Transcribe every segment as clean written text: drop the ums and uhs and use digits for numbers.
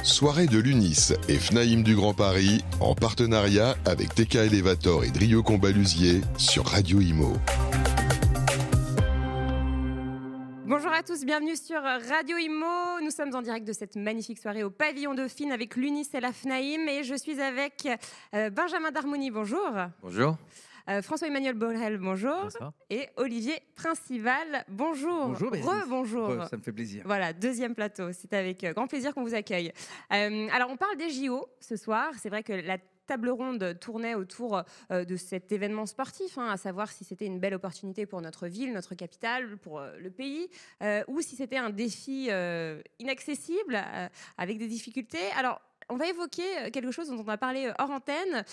Soirée de l'UNIS et FNAIM du Grand Paris en partenariat avec TK Elevator et Drio Combalusier sur Radio Imo. Bonjour à tous, bienvenue sur Radio Imo. Nous sommes en direct de cette magnifique soirée au Pavillon Dauphine avec l'UNIS et la FNAIM. Et je suis avec Benjamin Darmouni, bonjour. Bonjour. François-Emmanuel Borel, bonjour. Bonsoir. Et Olivier Principal, bonjour. Bonjour, Rebonjour. Ça me fait plaisir. Voilà, deuxième plateau. C'est avec grand plaisir qu'on vous accueille. Alors, on parle des JO ce soir. C'est vrai que la table ronde tournait autour de cet événement sportif, à savoir si c'était une belle opportunité pour notre ville, notre capitale, pour le pays, ou si c'était un défi inaccessible, avec des difficultés. Alors, on va évoquer quelque chose dont on a parlé hors antenne,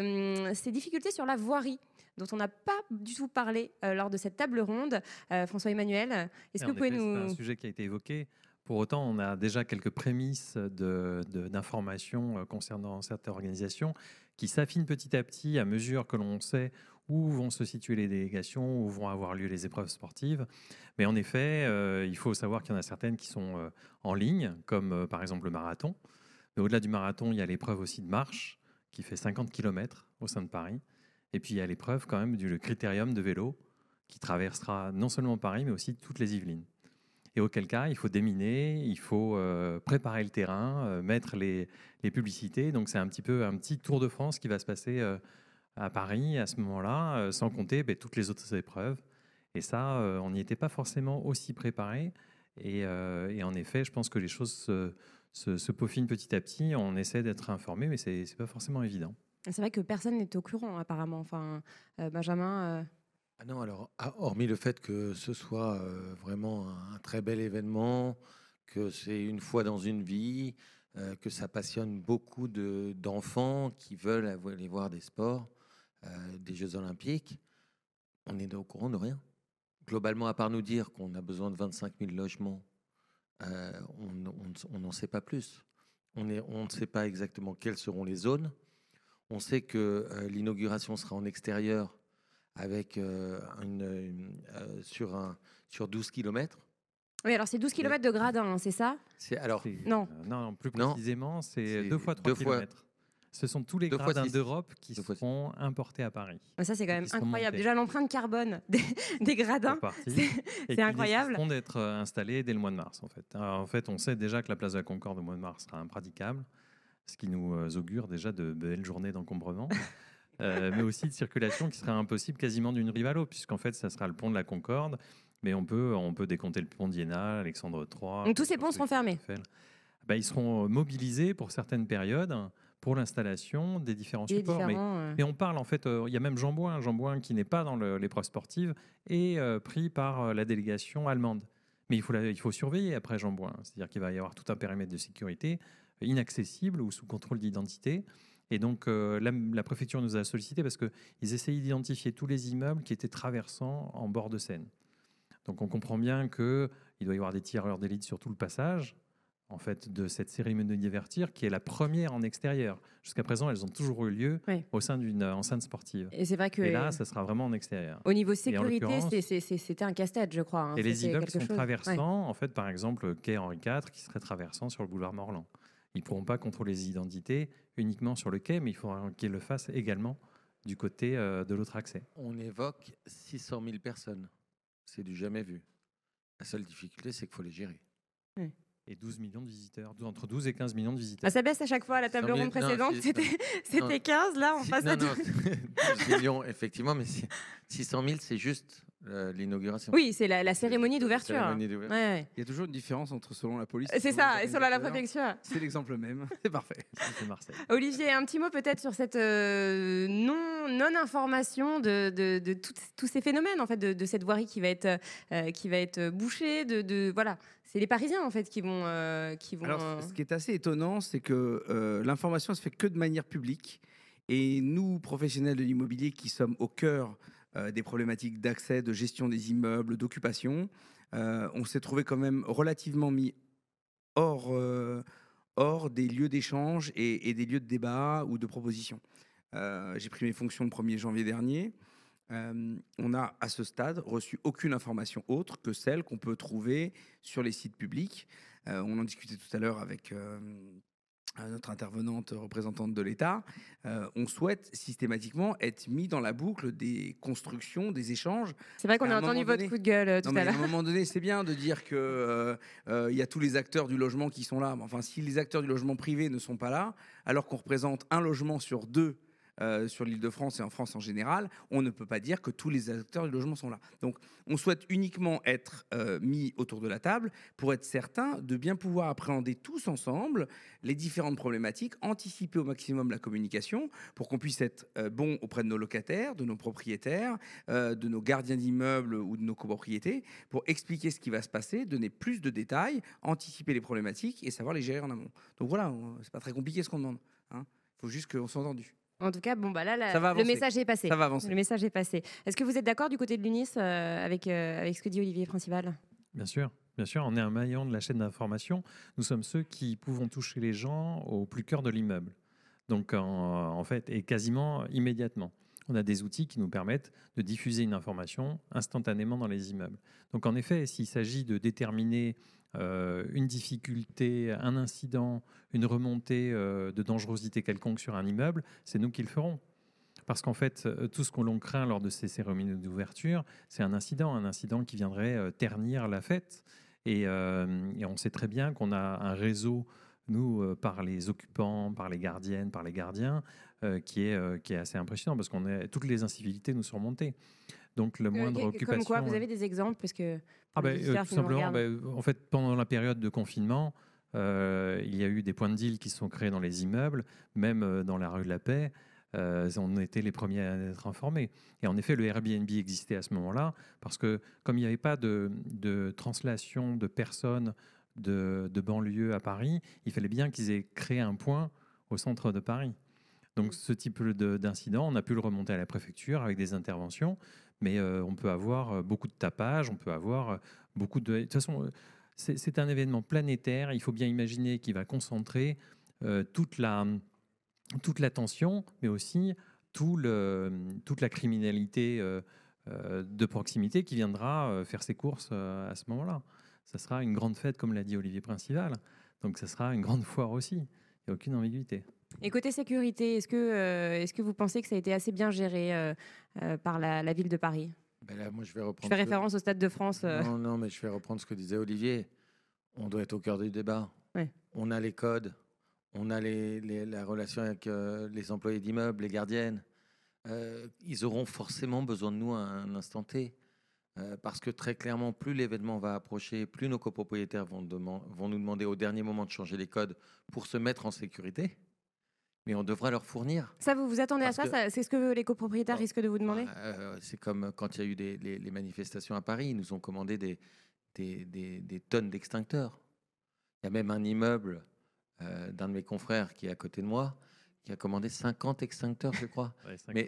ces difficultés sur la voirie, dont on n'a pas du tout parlé lors de cette table ronde. François-Emmanuel, est-ce que vous pouvez nous... C'est un sujet qui a été évoqué. Pour autant, on a déjà quelques prémices d'informations concernant cette organisation qui s'affinent petit à petit à mesure que l'on sait où vont se situer les délégations, où vont avoir lieu les épreuves sportives. Mais en effet, il faut savoir qu'il y en a certaines qui sont en ligne, comme par exemple le marathon. Mais au-delà du marathon, il y a l'épreuve aussi de marche qui fait 50 km au sein de Paris. Et puis il y a l'épreuve quand même du critérium de vélo qui traversera non seulement Paris, mais aussi toutes les Yvelines. Et auquel cas, il faut déminer, il faut préparer le terrain, mettre les publicités. Donc c'est un petit tour de France qui va se passer à Paris à ce moment-là, sans compter toutes les autres épreuves. Et ça, on n'y était pas forcément aussi préparé. Et en effet, je pense que les choses se peaufinent petit à petit. On essaie d'être informé, mais c'est pas forcément évident. C'est vrai que personne n'est au courant, apparemment. Enfin, Benjamin... Ah non, alors, hormis le fait que ce soit vraiment un très bel événement, que c'est une fois dans une vie, que ça passionne beaucoup d'enfants qui veulent aller voir des sports, des Jeux Olympiques, on est au courant de rien. Globalement, à part nous dire qu'on a besoin de 25 000 logements, on n'en sait pas plus. On ne sait pas exactement quelles seront les zones. On sait que l'inauguration sera en extérieur, avec sur 12 km. Oui, alors c'est 12 km de gradin, c'est ça ? Non. Non, plus précisément, c'est 2 fois 3 km. Ce sont tous les gradins d'Europe qui seront importés à Paris. Ça, c'est quand même incroyable. Déjà, l'empreinte carbone des gradins, c'est incroyable. Ils vont d'être installés dès le mois de mars, en fait. Alors, en fait, on sait déjà que la place de la Concorde au mois de mars sera impraticable, ce qui nous augure déjà de belles journées d'encombrement. Mais aussi de circulation qui serait impossible quasiment d'une rive à l'autre, puisqu'en fait, ça sera le pont de la Concorde, mais on peut décompter le pont d'Iéna, Alexandre III. Donc tous ces ponts seront fermés. Ils seront mobilisés pour certaines périodes pour l'installation des différents supports. Mais on parle, en fait, il y a même Jean Bouin qui n'est pas dans l'épreuve sportive, et pris par la délégation allemande. Mais il faut surveiller après Jean Bouin, c'est-à-dire qu'il va y avoir tout un périmètre de sécurité inaccessible ou sous contrôle d'identité. Et donc, la préfecture nous a sollicité parce qu'ils essayaient d'identifier tous les immeubles qui étaient traversants en bord de Seine. Donc, on comprend bien qu'il doit y avoir des tireurs d'élite sur tout le passage, en fait, de cette cérémonie d'ouverture qui est la première en extérieur. Jusqu'à présent, elles ont toujours eu lieu au sein d'une enceinte sportive. Et c'est vrai que... Et là, ça sera vraiment en extérieur. Au niveau sécurité, c'était un casse-tête, je crois. Et les immeubles qui sont traversants, en fait, par exemple, quai Henri IV, qui serait traversant sur le boulevard Morland. Ils ne pourront pas contrôler les identités uniquement sur le quai, mais il faudra qu'ils le fassent également du côté de l'autre accès. On évoque 600 000 personnes. C'est du jamais vu. La seule difficulté, c'est qu'il faut les gérer. Et 12 millions de visiteurs, entre 12 et 15 millions de visiteurs. Ça baisse à chaque fois. La table ronde précédente, c'était 15. Là, on passe à 12 millions, effectivement, mais 600 000, c'est juste l'inauguration. Oui, c'est la cérémonie d'ouverture. Il y a toujours une différence selon la police. C'est ça, et selon la préfecture. C'est l'exemple même. C'est parfait. C'est Marseille. Olivier, un petit mot peut-être sur cette non-information de tous ces phénomènes, en fait, de cette voirie qui va être bouchée. Voilà. C'est les Parisiens, en fait, qui vont... Alors, ce qui est assez étonnant, c'est que l'information ne se fait que de manière publique. Et nous, professionnels de l'immobilier, qui sommes au cœur des problématiques d'accès, de gestion des immeubles, d'occupation, on s'est trouvé quand même relativement mis hors des lieux d'échange et des lieux de débat ou de proposition. J'ai pris mes fonctions le 1er janvier dernier. On n'a à ce stade reçu aucune information autre que celle qu'on peut trouver sur les sites publics. On en discutait tout à l'heure avec notre intervenante représentante de l'État, on souhaite systématiquement être mis dans la boucle des constructions, des échanges. C'est vrai qu'on a entendu votre coup de gueule tout à l'heure. À un moment donné, c'est bien de dire qu'il y a tous les acteurs du logement qui sont là. Mais enfin, si les acteurs du logement privé ne sont pas là, alors qu'on représente un logement sur deux sur l'Île-de-France et en France en général, on ne peut pas dire que tous les acteurs du logement sont là. Donc, on souhaite uniquement être mis autour de la table pour être certain de bien pouvoir appréhender tous ensemble les différentes problématiques, anticiper au maximum la communication pour qu'on puisse être bon auprès de nos locataires, de nos propriétaires, de nos gardiens d'immeubles ou de nos copropriétés, pour expliquer ce qui va se passer, donner plus de détails, anticiper les problématiques et savoir les gérer en amont. Donc voilà, c'est pas très compliqué ce qu'on demande. Il faut juste qu'on soit entendu. En tout cas, le message est passé. Ça va avancer. Le message est passé. Est-ce que vous êtes d'accord du côté de l'UNIS avec ce que dit Olivier Principal ? Bien sûr, on est un maillon de la chaîne d'information. Nous sommes ceux qui pouvons toucher les gens au plus cœur de l'immeuble. Donc, en fait, et quasiment immédiatement. On a des outils qui nous permettent de diffuser une information instantanément dans les immeubles. Donc, en effet, s'il s'agit de déterminer une difficulté, un incident, une remontée de dangerosité quelconque sur un immeuble, c'est nous qui le ferons. Parce qu'en fait, tout ce que l'on craint lors de ces cérémonies d'ouverture, c'est un incident qui viendrait ternir la fête. Et on sait très bien qu'on a un réseau, nous, par les occupants, par les gardiennes, par les gardiens, qui est assez impressionnant, parce que toutes les incivilités nous sont remontées. Donc, le moindre occupation... Comme quoi, vous avez des exemples parce que tout simplement, en fait, pendant la période de confinement, il y a eu des points de deal qui se sont créés dans les immeubles, même dans la rue de la Paix. On était les premiers à être informés. Et en effet, le Airbnb existait à ce moment-là, parce que comme il n'y avait pas de translation de personnes de banlieue à Paris, il fallait bien qu'ils aient créé un point au centre de Paris. Donc ce type d'incident, on a pu le remonter à la préfecture avec des interventions, mais on peut avoir beaucoup de tapage, on peut avoir beaucoup de... De toute façon, c'est un événement planétaire. Il faut bien imaginer qu'il va concentrer toute l'attention, mais aussi toute la criminalité de proximité qui viendra faire ses courses à ce moment-là. Ça sera une grande fête, comme l'a dit Olivier Principal. Donc ça sera une grande foire aussi. Il n'y a aucune ambiguïté. Et côté sécurité, est-ce que vous pensez que ça a été assez bien géré par la ville de Paris ? Là, moi, je fais référence au Stade de France. Non, mais je vais reprendre ce que disait Olivier. On doit être au cœur du débat. Ouais. On a les codes, on a la relation avec les employés d'immeubles, les gardiennes. Ils auront forcément besoin de nous à un instant T. Parce que très clairement, plus l'événement va approcher, plus nos copropriétaires vont nous demander au dernier moment de changer les codes pour se mettre en sécurité. Mais on devra leur fournir. Ça, vous vous attendez à ça, c'est ce que les copropriétaires risquent de vous demander ? C'est comme quand il y a eu les manifestations à Paris, ils nous ont commandé des tonnes d'extincteurs. Il y a même un immeuble d'un de mes confrères qui est à côté de moi, qui a commandé 50 extincteurs, je crois. Ouais, mais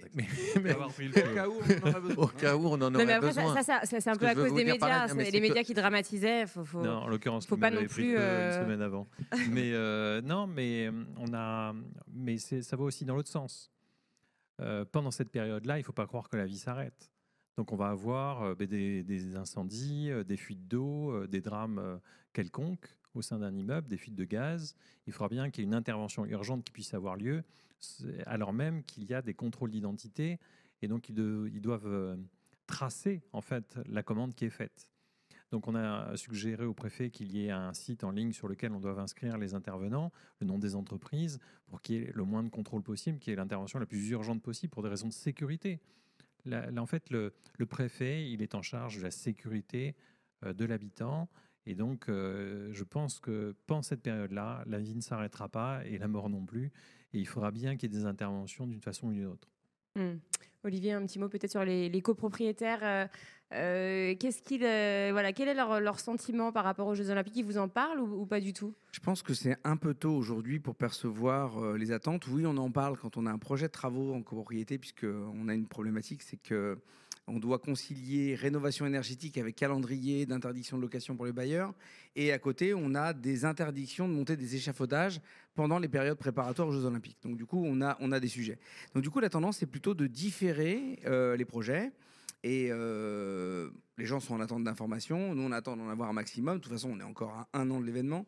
Au cas où on en aurait besoin. Ça, c'est un peu à cause des médias. Les médias qui dramatisaient. Non, en l'occurrence, faut pas non plus une semaine avant. Mais non, mais mais ça va aussi dans l'autre sens. Pendant cette période-là, il ne faut pas croire que la vie s'arrête. Donc, on va avoir des incendies, des fuites d'eau, des drames quelconques au sein d'un immeuble, des fuites de gaz. Il faudra bien qu'il y ait une intervention urgente qui puisse avoir lieu, alors même qu'il y a des contrôles d'identité, et donc ils doivent tracer en fait la commande qui est faite. Donc on a suggéré au préfet qu'il y ait un site en ligne sur lequel on doit inscrire les intervenants, le nom des entreprises, pour qu'il y ait le moins de contrôle possible, qu'il y ait l'intervention la plus urgente possible pour des raisons de sécurité. Là en fait, le préfet, il est en charge de la sécurité de l'habitant. Et donc, je pense que pendant cette période-là, la vie ne s'arrêtera pas et la mort non plus. Et il faudra bien qu'il y ait des interventions d'une façon ou d'une autre. Olivier, un petit mot peut-être sur les copropriétaires. Quel est leur sentiment par rapport aux Jeux Olympiques ? Ils vous en parlent ou pas du tout ? Je pense que c'est un peu tôt aujourd'hui pour percevoir les attentes. Oui, on en parle quand on a un projet de travaux en copropriété, puisqu'on a une problématique, c'est que on doit concilier rénovation énergétique avec calendrier d'interdiction de location pour les bailleurs. Et à côté, on a des interdictions de monter des échafaudages pendant les périodes préparatoires aux Jeux Olympiques. Donc du coup, on a des sujets. Donc du coup, la tendance, c'est plutôt de différer les projets. Et les gens sont en attente d'informations. Nous, on attend d'en avoir un maximum. De toute façon, on est encore à 1 an de l'événement.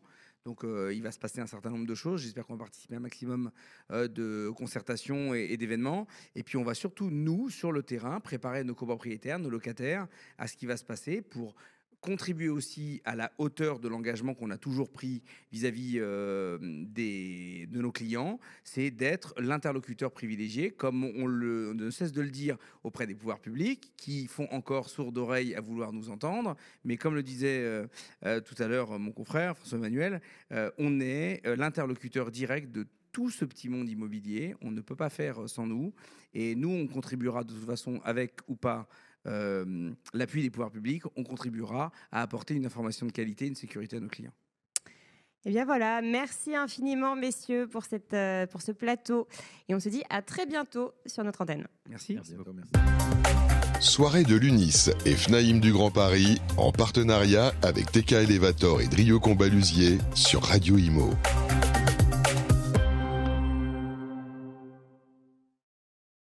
Donc il va se passer un certain nombre de choses. J'espère qu'on va participer à un maximum de concertations et d'événements. Et puis on va surtout, nous, sur le terrain, préparer nos copropriétaires, nos locataires à ce qui va se passer pour contribuer aussi à la hauteur de l'engagement qu'on a toujours pris vis-à-vis de nos clients, c'est d'être l'interlocuteur privilégié, comme on ne cesse de le dire auprès des pouvoirs publics, qui font encore sourde oreille à vouloir nous entendre. Mais comme le disait tout à l'heure mon confrère François-Emmanuel, on est l'interlocuteur direct de tout ce petit monde immobilier. On ne peut pas faire sans nous. Et nous, on contribuera de toute façon, avec ou pas l'appui des pouvoirs publics, on contribuera à apporter une information de qualité, une sécurité à nos clients. Et bien voilà, merci infiniment messieurs pour ce plateau. Et on se dit à très bientôt sur notre antenne. Merci. Merci beaucoup. Merci. Soirée de l'UNIS et FNAIM du Grand Paris en partenariat avec TK Elevator et Drio Combalusier sur Radio Imo.